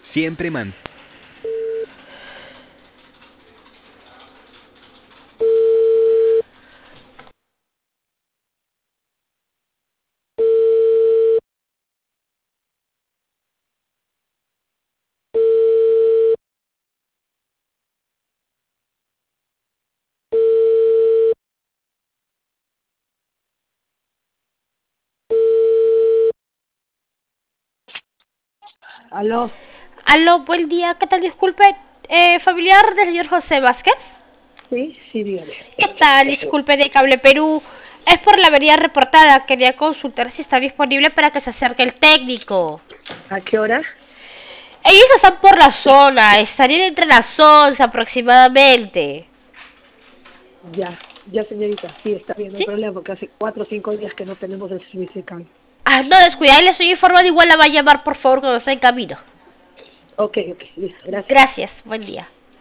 Siempre man. Aló, Aló, buen día. ¿Qué tal? Disculpe, familiar del señor José Vázquez. sí, dígame. ¿Qué tal? Disculpe, de Cable Perú. Es por la avería reportada. Quería consultar si está disponible para que se acerque el técnico. ¿A qué hora? Ellos están por la zona. Estarían entre las 11 aproximadamente. Ya, señorita, sí, está bien, no hay ¿Sí? problema, porque hace 4 o 5 días que no tenemos el servicio de cambio. Ah, no, descuida. Le estoy informando. Igual la va a llamar, por favor, cuando esté en camino. Ok, listo, gracias. Gracias. Buen día.